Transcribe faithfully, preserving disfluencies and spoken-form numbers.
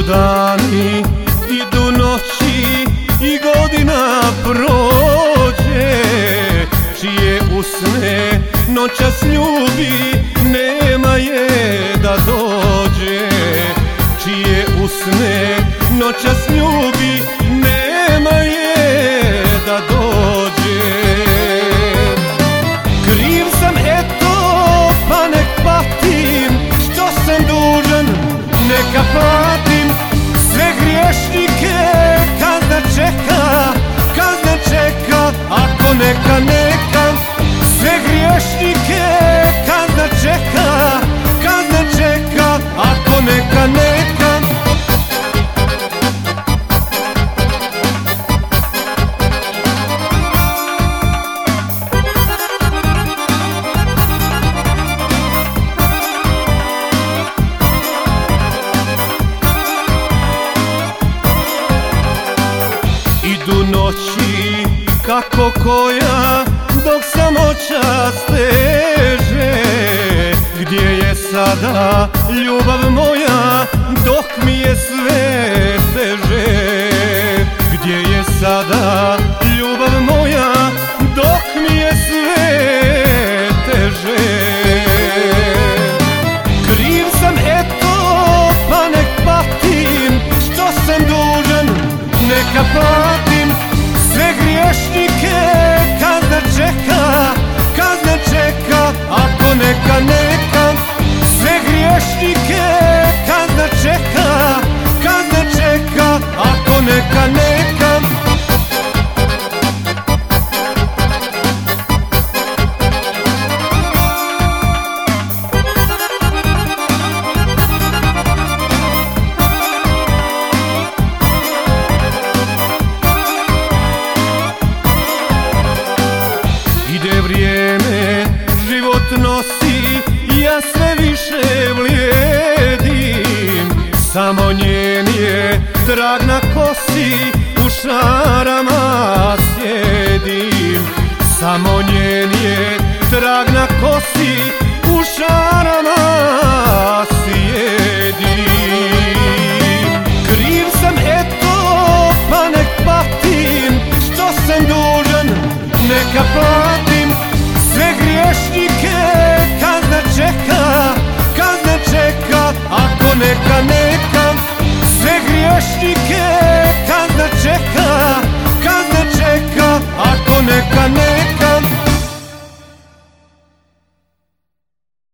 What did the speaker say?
dani, idu noći i godina prođe. Čije usne noćas ljubi, nema je da dođe. Čije usne noćas ljubi, nema je da dođe. Kriv sam eto, pa nek patim, što sam dužan, neka platim. Sve griješnike kazna čeka, kazna čeka, ako neka neka. Sve griješnike kazna čeka, kazna čeka, ako neka neka. Idu noći kako koja, dok samoća steže. Gdje je sada ljubav moja, dok mi je sve teže? Gdje je sada ljubav moja, dok mi je sve teže? Kriv sam eto, pa nek patim, što sam dužan, neka platim. Sve griješnike kazna čeka, kazna čeka, ako neka neka. Sve griješnike kazna čeka, kazna čeka, ako neka neka. Ide vrijeme, život nosi, ja sve više vlijedim. Samo njen je trag na kosi, u šarama sjedim. Samo njen je trag na kosi,